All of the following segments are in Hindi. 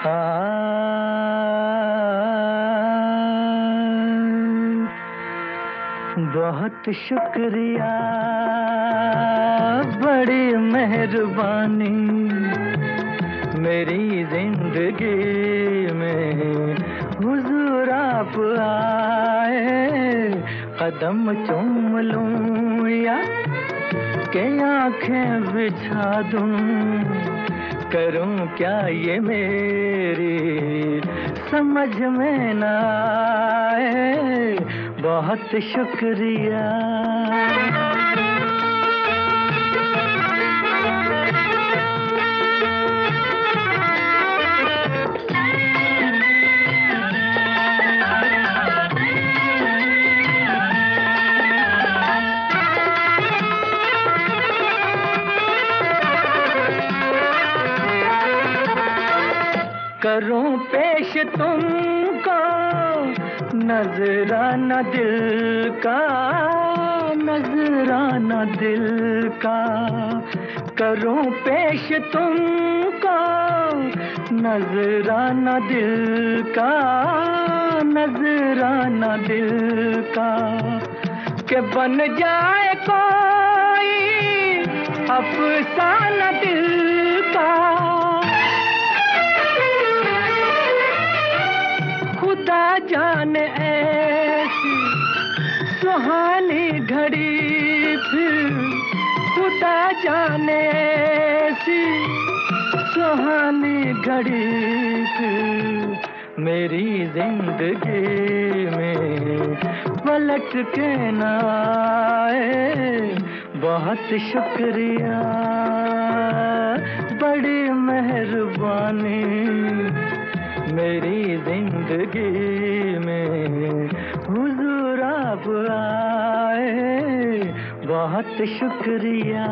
बहुत शुक्रिया, बड़ी मेहरबानी, मेरी जिंदगी में हुजूर आप आए। कदम चूम लूं या के आंखें बिछा दूं, करूं क्या ये मेरी समझ में न आए। बहुत शुक्रिया। करूं पेश तुमको नजराना दिल का, नजराना दिल का। करूं पेश तुमको नजराना दिल का, नजराना दिल का। कि बन जाए कोई अफसाना दिल का। खुदा जाने ऐसी सुहानी घड़ी फिर, खुदा जाने ऐसी सुहानी घड़ी फिर मेरी जिंदगी में पलट के न आए। बहुत शुक्रिया, बड़ी मेहरबानी, मेरी जिंदगी में हुजूर आप आए। बहुत शुक्रिया।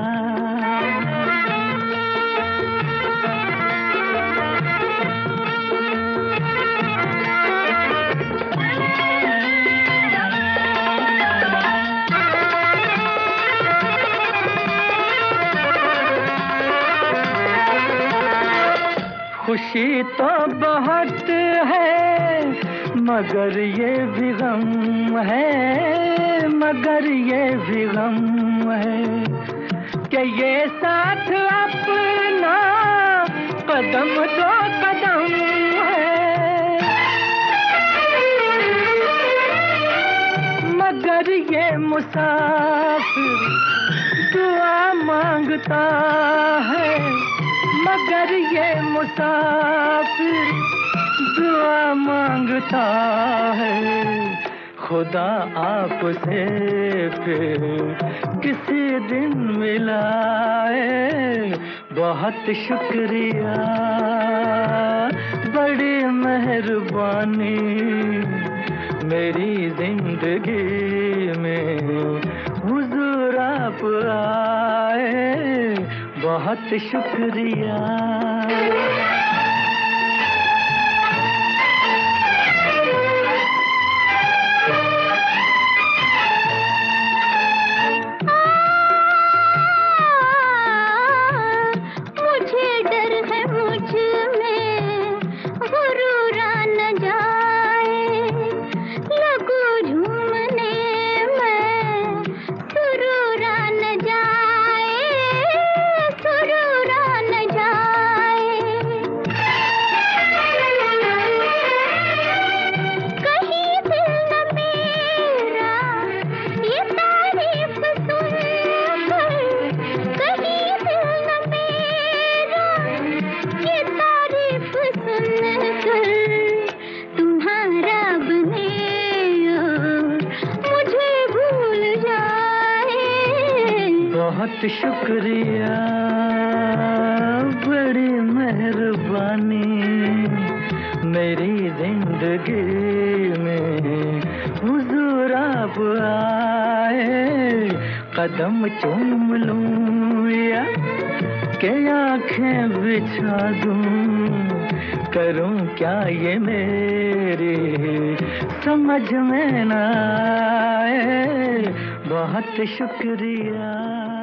खुशी तो बहुत है मगर ये भी गम है, मगर ये भी गम है कि ये साथ अपना कदम दो कदम है। मगर ये मुसाफिर दुआ मांगता है, मगर ये मुसाफिर दुआ मांगता है। खुदा आपसे फिर किसी दिन मिलाए। बहुत शुक्रिया, बड़ी मेहरबानी, मेरी जिंदगी में हुजूर आप आए। बहुत शुक्रिया। मुझे डर है मुझ में गुरूर न जाए, लगो झूमने में सुरूर न जाए, सुरूर न जाए। कहीं दिल न मेरा ये तारीफ सुनकर, कहीं दिल न मेरा ये तारीफ सुनकर तुम्हारा बने और मुझे भूल जाए। बहुत शुक्रिया, बड़ी मेहरबानी, मेरी जिंदगी में हुजूर आप आए। कदम चूम लूं या के आंखें बिछा दूं, करूं क्या ये मेरी समझ में न आए। बहुत शुक्रिया।